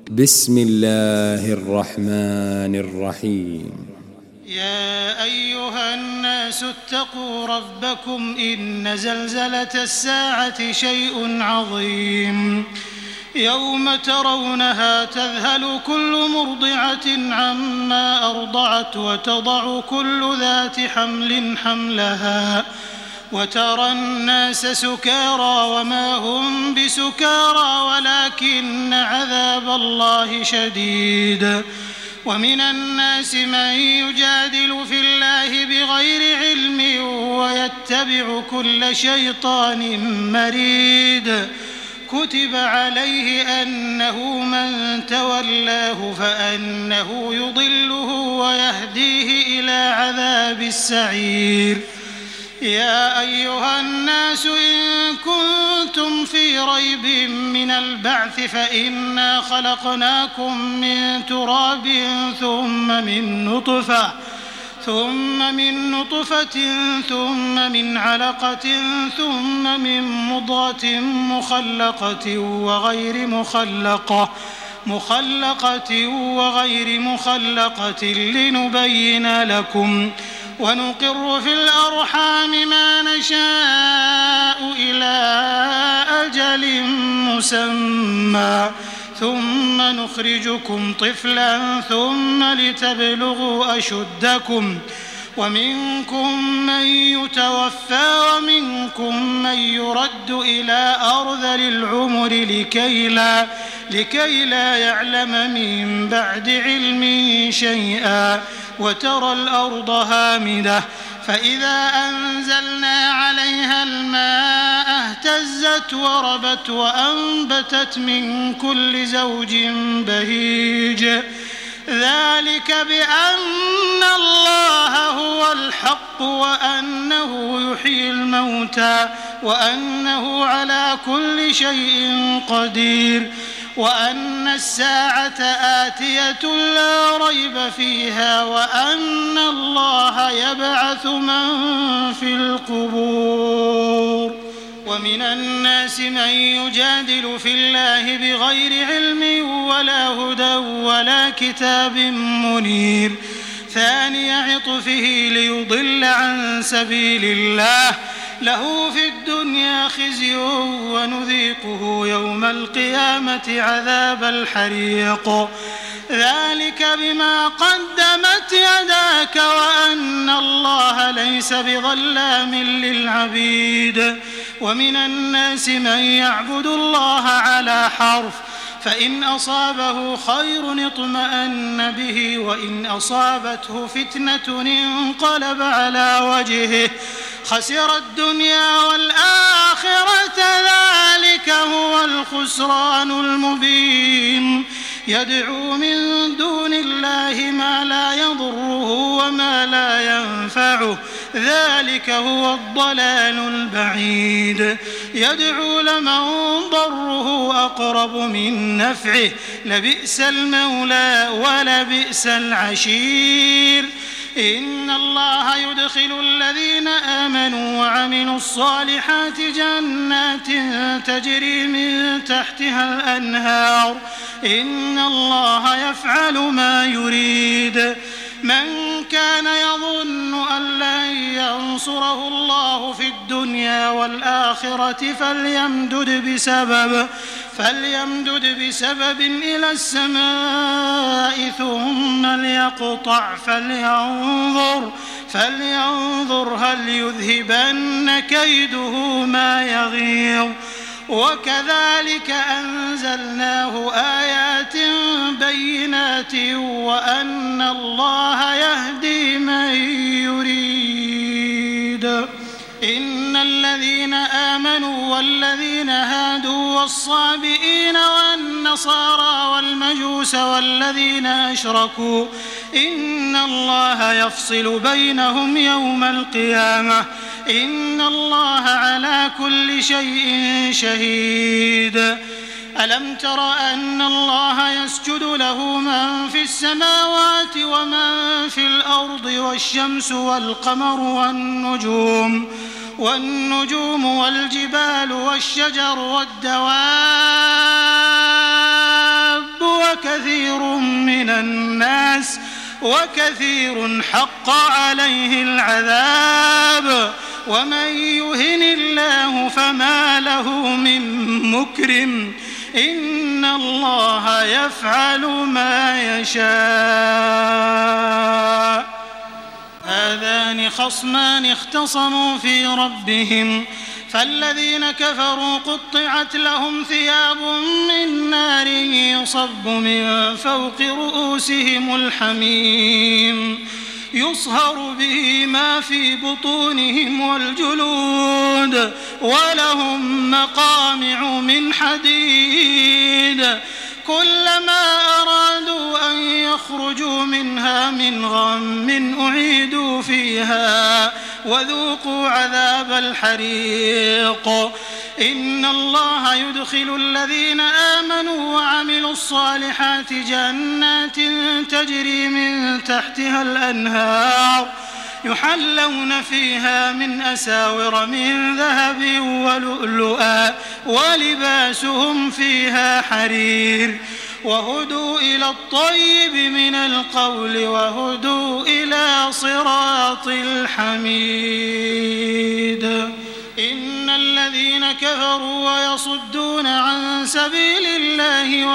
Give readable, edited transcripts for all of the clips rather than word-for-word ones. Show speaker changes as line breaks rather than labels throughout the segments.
بسم الله الرحمن الرحيم.
يا أيها الناس اتقوا ربكم إن زلزلة الساعة شيء عظيم يوم ترونها تذهل كل مرضعة عما أرضعت وتضع كل ذات حمل حملها وترى الناس سكارى وما هم بسكارى ولكن عذاب الله شديد. ومن الناس من يجادل في الله بغير علم ويتبع كل شيطان مريد. كتب عليه أنه من تولاه فأنه يضله ويهديه إلى عذاب السعير. يا أيها الناس إن كنتم في ريب من البعث فإنا خلقناكم من تراب ثم من نطفة ثم من علقة ثم من مضغة مخلقة وغير مخلقة لنبين لكم ونقر في الأرحام ما نشاء إلى أجل مسمى ثم نخرجكم طفلا ثم لتبلغوا أشدكم ومنكم من يتوفى ومنكم من يرد إلى أرذل العمر لكي لا يعلم من بعد علم شيئا. وترى الأرض هامدة فإذا أنزلنا عليها الماء اهتزت وربت وأنبتت من كل زوج بهيج. ذلك بأن الله هو الحق وأنه يحيي الموتى وأنه على كل شيء قدير وأن الساعة آتية لا ريب فيها وأن الله يبعث من في القبور. ومن الناس من يجادل في الله بغير علم ولا هدى ولا كتاب منير. ثاني عطفه ليضل عن سبيل الله له في الدنيا خزي ونذيقه يوم القيامة عذاب الحريق. ذلك بما قدمت يداك وأن الله ليس بظلام للعبيد. ومن الناس من يعبد الله على حرف فإن أصابه خير اطمأن به وإن أصابته فتنة انقلب على وجهه خسر الدنيا والآخرة ذلك هو الخسران المبين. يدعو من دون الله ما لا يضره وما لا ينفعه ذلك هو الضلال البعيد. يدعو لمن ضره أقرب من نفعه لبئس المولى ولبئس العشير. إن الله يدخل الذين آمنوا وعملوا الصالحات جنات تجري من تحتها الأنهار إن الله يفعل ما يريد. من كان يظن أن لن ينصره الله في الدنيا والآخرة فليمدد بسبب إلى السماء ثم ليقطع فلينظر هل يذهبن كيده ما يغيظ. وكذلك أنزلناه آيات بينات وأن الله يهدي من يريد. إن الذين آمنوا والذين هادوا والصابئين والنصارى والمجوس والذين أشركوا إن الله يفصل بينهم يوم القيامة إن الله على كل شيء شهيد. ألم تر أن الله يسجد له من في السماوات ومن في الأرض والشمس والقمر والنجوم والجبال والشجر والدواب وكثير حق عليه العذاب ومن يهن الله فما له من مكرم إن الله يفعل ما يشاء. هذان خصمان اختصموا في ربهم فالذين كفروا قطعت لهم ثياب من نار يصب من فوق رؤوسهم الحميم يصهر به ما في بطونهم والجلود ولهم مقامع من حديد كلما أرادوا أن يخرجوا منها من غم أعيدوا فيها وذوقوا عذاب الحريق. إن الله يدخل الذين آمنوا وعملوا الصالحات جنات تجري من تحتها الأنهار يحلون فيها من أساور من ذهب ولؤلؤا ولباسهم فيها حرير وهدوا إلى الطيب من القول وهدوا إلى صراط الحميد. إن الذين كفروا ويصدون عن سبيل الله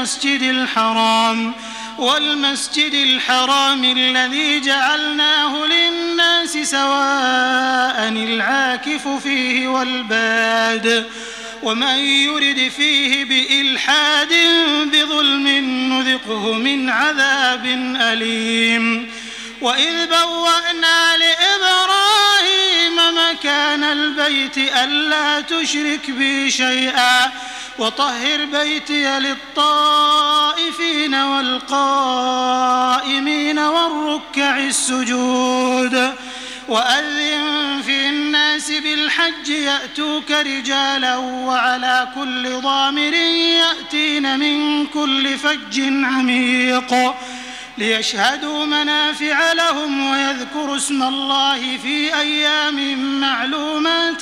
والمسجد الحرام الذي جعلناه للناس سواء العاكف فيه والباد ومن يرد فيه بإلحاد بظلم نذقه من عذاب أليم. وإذ بوأنا لإبراهيم مكان البيت ألا تشرك بي شيئا وطهر بيتي للطائفين والقائمين والركع السجود وأذن في الناس بالحج يأتوك رجالا وعلى كل ضامر يأتين من كل فج عميق ليشهدوا منافع لهم ويذكروا اسم الله في أيام معلومات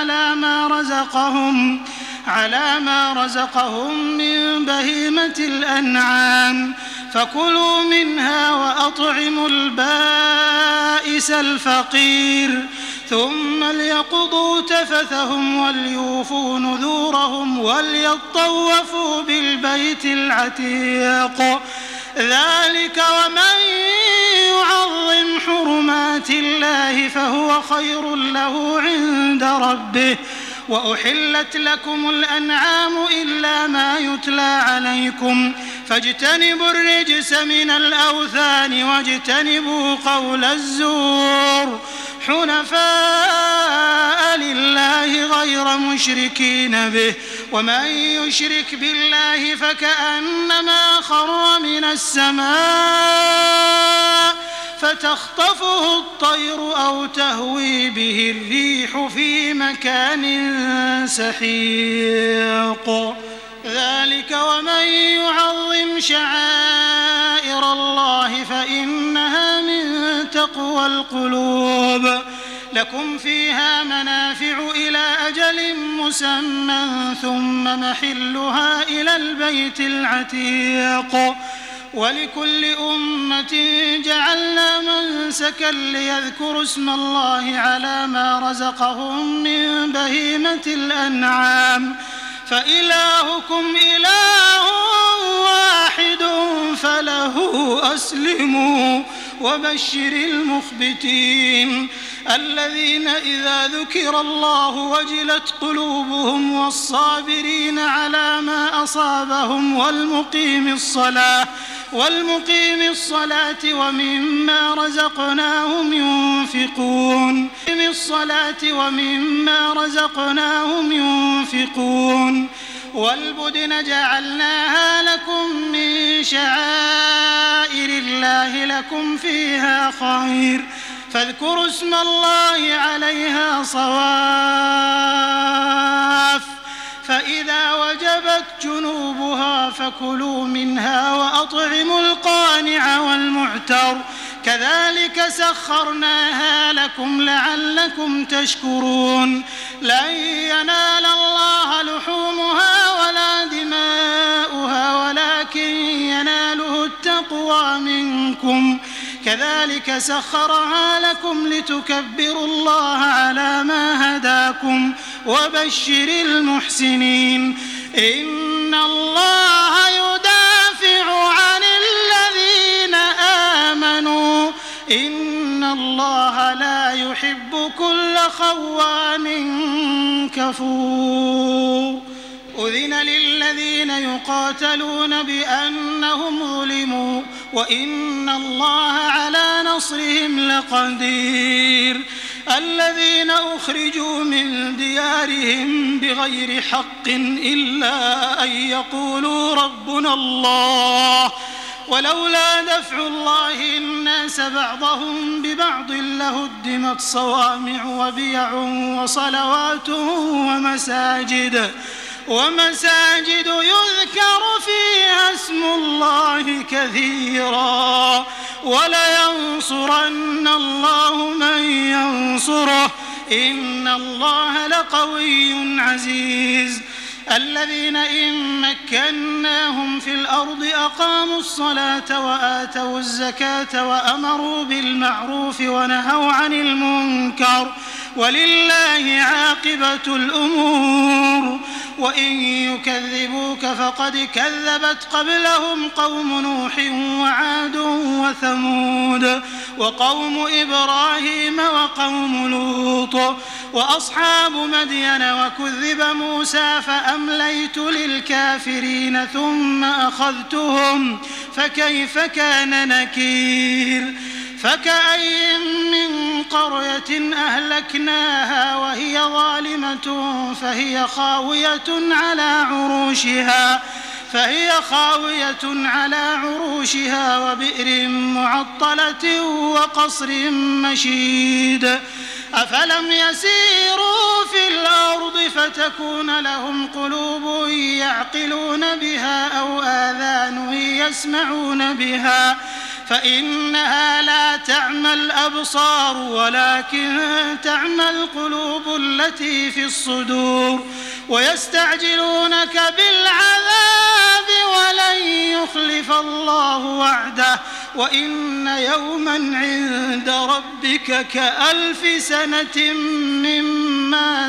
على ما رزقهم من بهيمة الأنعام فكلوا منها وأطعموا البائس الفقير ثم ليقضوا تفثهم وليوفوا نذورهم وليطوفوا بالبيت العتيق. ذلك ومن يعظم حرمات الله فهو خير له عند ربه. وأحلت لكم الأنعام إلا ما يتلى عليكم فاجتنبوا الرجس من الأوثان واجتنبوا قول الزور حنفاء لله غير مشركين به ومن يشرك بالله فكأنما خر من السماء فتخطفه الطير أو تهوي به الريح في مكان سحيق. ذلك ومن يعظم شعائر الله فإنها من تقوى القلوب. لكم فيها منافع إلى أجل مسمى ثم محلها إلى البيت العتيق. ولكل أمة جعلنا منسكا ليذكروا اسم الله على ما رزقهم من بهيمة الأنعام فإلهكم إله واحد فله أسلموا وبشر المخبتين الذين إذا ذكر الله وجلت قلوبهم والصابرين على ما أصابهم والمقيم الصلاة ومما رزقناهم ينفقون والبدن جعلناها لكم من شعائر الله لكم فيها خير فاذكروا اسم الله عليها صواف فإذا وجبت جنوبها فكلوا منها وأطعموا القانع والمعتر كذلك سخرناها لكم لعلكم تشكرون. لن ينال الله لحومها ولا دماؤها ولكن يناله التقوى منكم كذلك سخرها لكم لتكبروا الله على ما هداكم وبشر المحسنين إن الله يدافع عن الذين آمنوا إن الله لا يحب كل خوان كفور أذن للذين يقاتلون بأنهم ظلموا وإن الله على نصرهم لقدير الذين أخرجوا من ديارهم بغير حق إلا أن يقولوا ربنا الله ولولا دفع الله الناس بعضهم ببعض لهدمت صوامع وبيع وصلوات ومساجد يذكر فيها اسم الله كثيرا ولينصرن الله من ينصره إن الله لقوي عزيز الذين إن مكناهم في الأرض أقاموا الصلاة وآتوا الزكاة وأمروا بالمعروف ونهوا عن المنكر ولله عاقبة الأمور وإن يكذبوك فقد كذبت قبلهم قوم نوح وعاد وثمود وقوم إبراهيم وقوم لوط وأصحاب مدين وكذب موسى فأمليت للكافرين ثم أخذتهم فكيف كان نكير فكأي من قرية أهلكناها وهي ظالمة فهي خاوية على عروشها وبئر معطلة وقصر مشيد أفلم يسيروا في الأرض فتكون لهم قلوب يعقلون بها أو آذان يسمعون بها فإنها لا تعمى الأبصار ولكن تعمى القلوب التي في الصدور ويستعجلونك بالعذاب ولن يخلف الله وعده وإن يوما عند ربك كألف سنة مما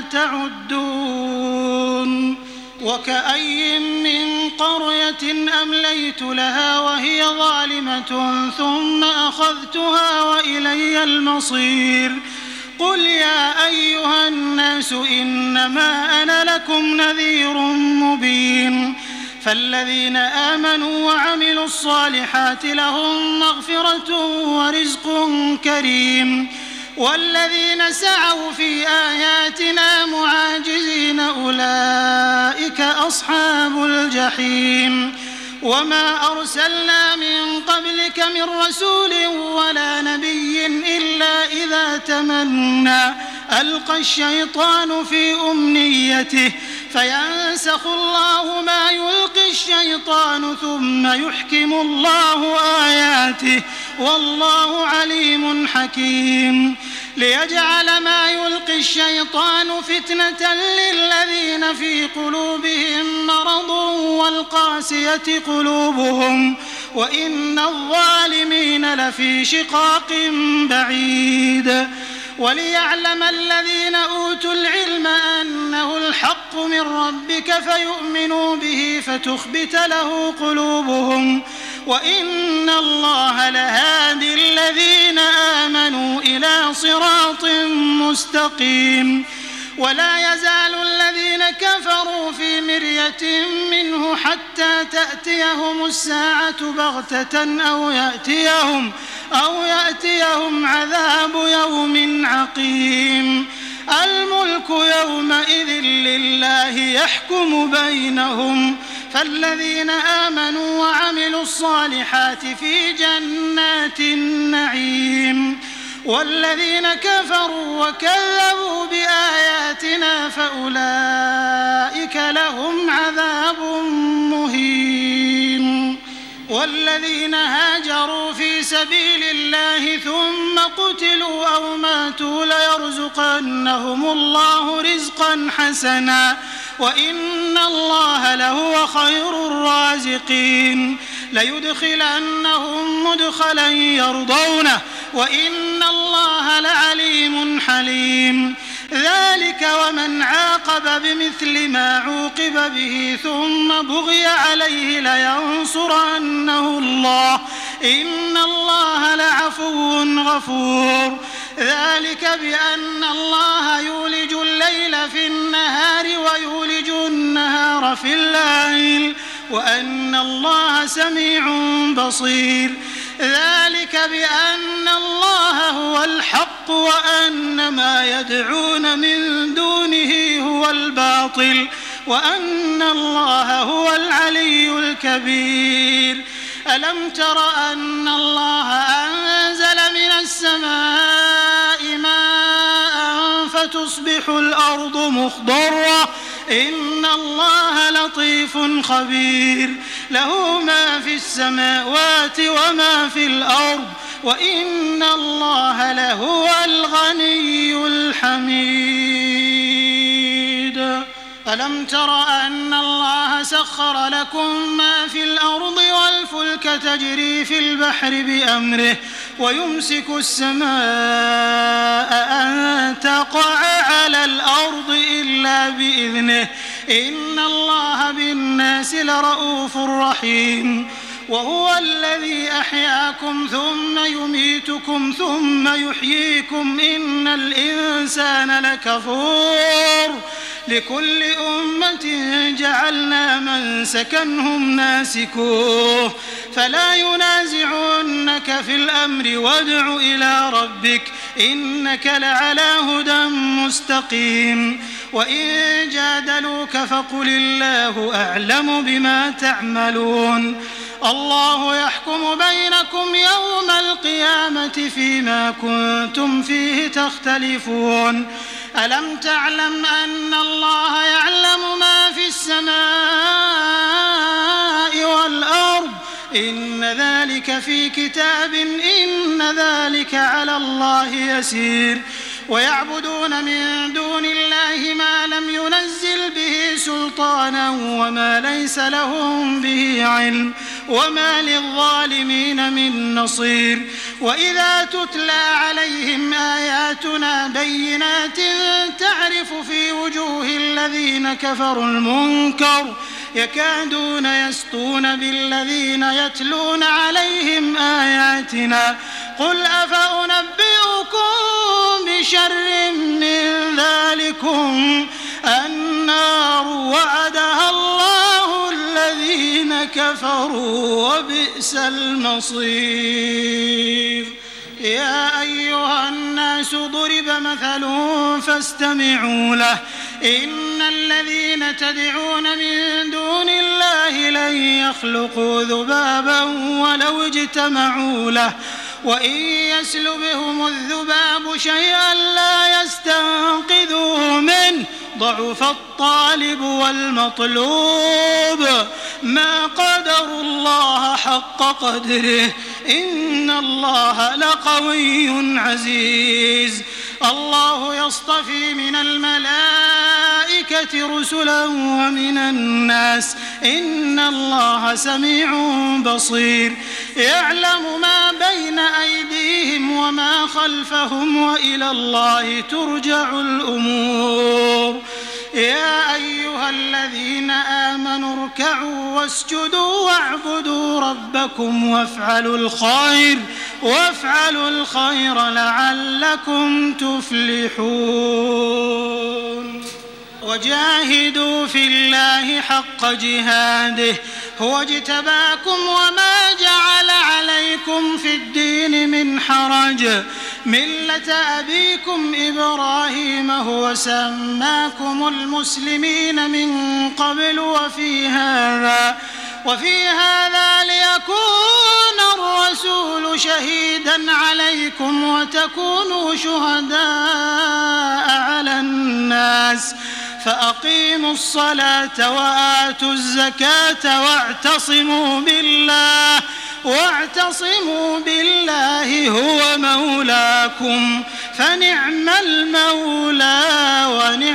تعدون وكأي من قرية أمليت لها وهي ظالمة ثم أخذتها وإلي المصير قل يا أيها الناس إنما أنا لكم نذير مبين فالذين آمنوا وعملوا الصالحات لهم مغفرة ورزق كريم والذين سعوا في آياتنا معاجزين أولئك أصحاب الجحيم وما أرسلنا من قبلك من رسول ولا نبي إلا إذا تمنى ألقى الشيطان في أمنيته فينسخ الله ما يلقي الشيطان ثم يحكم الله آياته والله عليم حكيم ليجعل ما يلقي الشيطان فتنة للذين في قلوبهم مرض والقاسية قلوبهم وإن الظالمين لفي شقاق بعيد وليعلم الذين أوتوا العلم أنه الحق من ربك فيؤمنوا به فتخبت له قلوبهم وإن الله لهادي الذين آمنوا إلى صراط مستقيم ولا يزال الذين كفروا في مرية منه حتى تأتيهم الساعة بغتة أو يأتيهم عذاب يوم عقيم الملك يومئذ لله يحكم بينهم فالذين آمنوا وعملوا الصالحات في جنات النعيم والذين كفروا وكذبوا بآياتنا فأولئك لهم عذاب مهين والذين هاجروا في سبيل الله ثم قتلوا أو ماتوا ليرزقنهم الله رزقا حسنا وإن الله لهو خير الرازقين ليدخلنهم مدخلا يرضونه وإن الله لعليم حليم ذلك ومن عاقب بمثل ما عوقب به ثم بغي عليه لينصرنه الله إن الله لعفو غفور ذلك بأن الله يولج الليل في النهار ويولج النهار في الليل وأن الله سميع بصير ذلك بأن الله هو الحق وأن ما يدعون من دونه هو الباطل وأن الله هو العلي الكبير ألم تر أن الله أنزل من السماء ماء فتصبح الأرض مخضرة إن الله لطيف خبير له ما في السماوات وما في الأرض وإن الله لهو الغني الحميد ألم تر أن الله سخر لكم ما في الأرض والفلك تجري في البحر بأمره ويمسك السماء أن تقع على الأرض إلا بإذنه إن الله بالناس لرؤوف رحيم وهو الذي أحياكم ثم يميتكم ثم يحييكم إن الإنسان لكفور لكل أمة جعلنا منسكا هم ناسكوه فلا ينازعنك في الأمر وادع إلى ربك إنك لعلى هدى مستقيم وإن جادلوك فقل الله أعلم بما تعملون الله يحكم بينكم يوم القيامة فيما كنتم فيه تختلفون ألم تعلم أن الله يعلم ما في السماء والأرض إن ذلك في كتاب إن ذلك على الله يسير ويعبدون من دون الله ما لم ينزل به سلطانا وما ليس لهم به علم وما للظالمين من نصير وإذا تتلى عليهم آياتنا بينات تعرف في وجوه الذين كفروا المنكر يكادون يسطون بالذين يتلون عليهم آياتنا قل أفأنبئكم بشر من ذلكم النار وعدها الله الذين كفروا وبئس المصير يا أيها الناس ضرب مثل فاستمعوا له إن الذين تدعون من دون الله لن يخلقوا ذبابا ولو اجتمعوا له وإن يسلبهم الذباب شيئا لا يستنقذوه منه ضعف الطالب والمطلوب ما قدروا الله حق قدره إن الله لقوي عزيز الله يصطفي من الملائكة رسلا ومن الناس إن الله سميع بصير يعلم ما بين أيديهم وما خلفهم وإلى الله ترجع الأمور يا أيها الذين آمنوا اركعوا واسجدوا واعبدوا ربكم وافعلوا الخير لعلكم تفلحون وجاهدوا في الله حق جهاده هو اجتباكم وما جعل عليكم في الدين من حرج ملة أبيكم إبراهيم هو سماكم المسلمين من قبل وفي هذا ليكون الرسول شهيدا عليكم وتكونوا شهداء على الناس فأقيموا الصلاة وآتوا الزكاة واعتصموا بالله هو مولاكم فنعم المولى ونعم